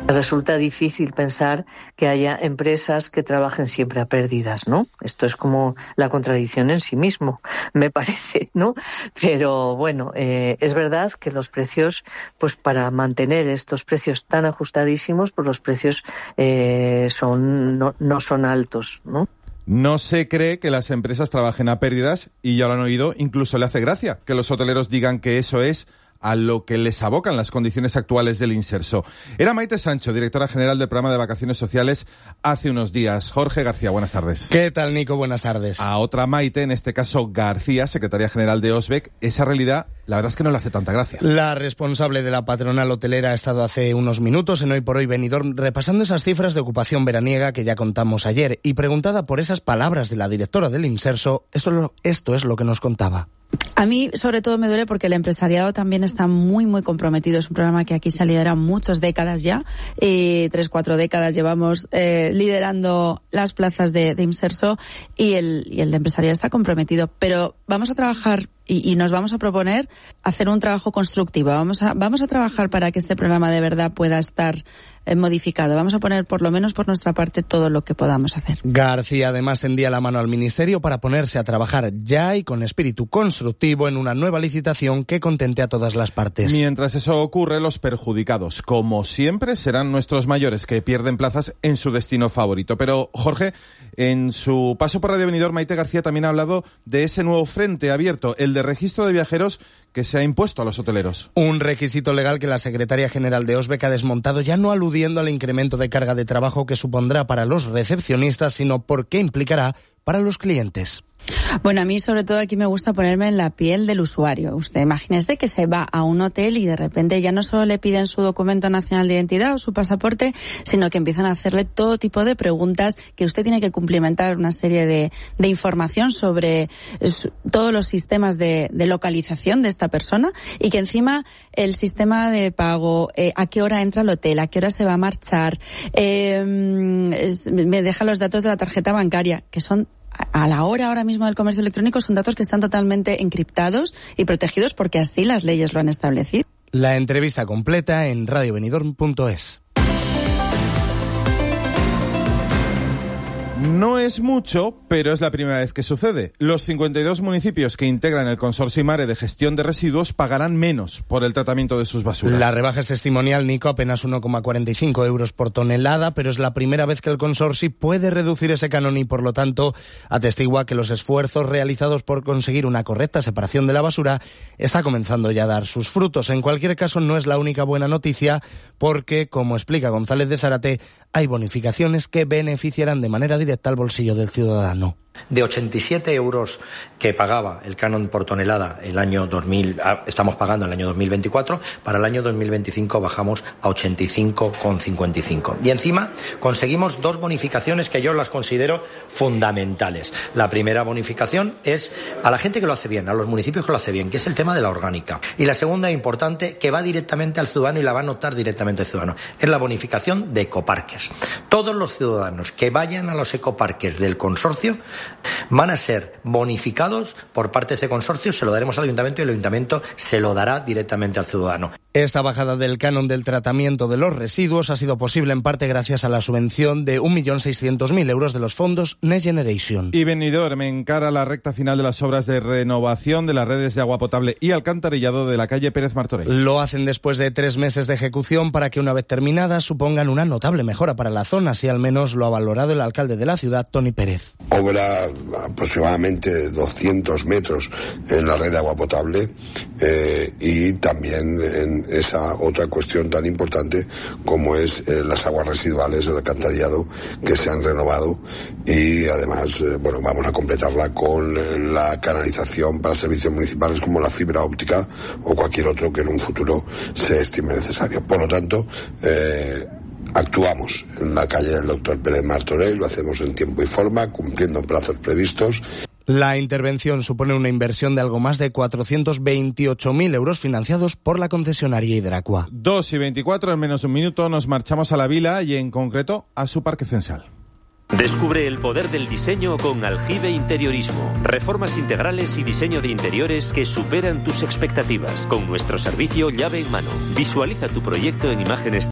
Resulta difícil pensar que haya empresas que trabajen siempre a pérdidas, ¿no? Esto es como la contradicción en sí mismo, me parece, ¿no? Pero bueno, es verdad que los precios, pues para mantener estos precios tan ajustadísimos, pues los precios no son altos, ¿no? No se cree que las empresas trabajen a pérdidas y ya lo han oído, incluso le hace gracia que los hoteleros digan que eso es a lo que les abocan las condiciones actuales del inserso. Era Maite Sancho, directora general del programa de vacaciones sociales, hace unos días. Jorge García, buenas tardes. ¿Qué tal, Nico? Buenas tardes. A otra Maite, en este caso García, secretaria general de OSBEC, esa realidad la verdad es que no le hace tanta gracia. La responsable de la patronal hotelera ha estado hace unos minutos en Hoy por Hoy Benidorm repasando esas cifras de ocupación veraniega que ya contamos ayer y preguntada por esas palabras de la directora del inserso, esto es lo que nos contaba. A mí, sobre todo, me duele porque el empresariado también está muy, muy comprometido. Es un programa que aquí se lidera muchas décadas ya. 3-4 décadas llevamos liderando las plazas de inserso y el empresariado está comprometido. Pero vamos a trabajar y nos vamos a proponer hacer un trabajo constructivo. Vamos a trabajar para que este programa de verdad pueda estar modificado. Vamos a poner, por lo menos por nuestra parte, todo lo que podamos hacer. García además tendía la mano al Ministerio para ponerse a trabajar ya y con espíritu constructivo en una nueva licitación que contente a todas las partes. Mientras eso ocurre, los perjudicados, como siempre, serán nuestros mayores que pierden plazas en su destino favorito. Pero, Jorge, en su paso por Radio Benidorm, Maite García también ha hablado de ese nuevo frente abierto, el de registro de viajeros que se ha impuesto a los hoteleros. Un requisito legal que la secretaria general de OSBEC ha desmontado, ya no aludiendo al incremento de carga de trabajo que supondrá para los recepcionistas, sino porque implicará para los clientes. Bueno, a mí sobre todo aquí me gusta ponerme en la piel del usuario. Usted imagínese que se va a un hotel y de repente ya no solo le piden su documento nacional de identidad o su pasaporte, sino que empiezan a hacerle todo tipo de preguntas que usted tiene que cumplimentar una serie de información sobre todos los sistemas de localización de esta persona y que encima el sistema de pago, a qué hora entra al hotel, a qué hora se va a marchar, me deja los datos de la tarjeta bancaria, que son a la hora ahora mismo del comercio electrónico, son datos que están totalmente encriptados y protegidos porque así las leyes lo han establecido. La entrevista completa en radiobenidorm.es. No es mucho, pero es la primera vez que sucede. Los 52 municipios que integran el Consorcio Mare de Gestión de Residuos pagarán menos por el tratamiento de sus basuras. La rebaja es testimonial, Nico, apenas 1,45 euros por tonelada, pero es la primera vez que el consorcio puede reducir ese canon y, por lo tanto, atestigua que los esfuerzos realizados por conseguir una correcta separación de la basura está comenzando ya a dar sus frutos. En cualquier caso, no es la única buena noticia porque, como explica González de Zárate, hay bonificaciones que beneficiarán de manera directa al bolsillo del ciudadano. De 87 euros que pagaba el canon por tonelada el año 2000, estamos pagando el año 2024, para el año 2025 bajamos a 85,55. Y encima conseguimos dos bonificaciones que yo las considero fundamentales. La primera bonificación es a la gente que lo hace bien, a los municipios que lo hace bien, que es el tema de la orgánica. Y la segunda importante, que va directamente al ciudadano y la va a notar directamente el ciudadano, es la bonificación de ecoparques. Todos los ciudadanos que vayan a los ecoparques del consorcio van a ser bonificados por parte de ese consorcio, se lo daremos al ayuntamiento y el ayuntamiento se lo dará directamente al ciudadano. Esta bajada del canon del tratamiento de los residuos ha sido posible en parte gracias a la subvención de 1.600.000 euros de los fondos Next Generation. Y Benidorm encara a la recta final de las obras de renovación de las redes de agua potable y alcantarillado de la calle Pérez Martorell. Lo hacen después de 3 meses de ejecución para que una vez terminadas supongan una notable mejora para la zona, así al menos lo ha valorado el alcalde de la ciudad, Toni Pérez. Obra aproximadamente 200 metros en la red de agua potable y también en esa otra cuestión tan importante como es las aguas residuales, el alcantarillado que se han renovado y además vamos a completarla con la canalización para servicios municipales como la fibra óptica o cualquier otro que en un futuro se estime necesario. Por lo tanto, actuamos en la calle del Dr. Pérez Martorell, lo hacemos en tiempo y forma, cumpliendo plazos previstos. La intervención supone una inversión de algo más de 428.000 euros financiados por la concesionaria Hidracua. 2:24, en menos de un minuto nos marchamos a la Vila y en concreto a su parque censal. Descubre el poder del diseño con Aljibe Interiorismo. Reformas integrales y diseño de interiores que superan tus expectativas. Con nuestro servicio llave en mano. Visualiza tu proyecto en imágenes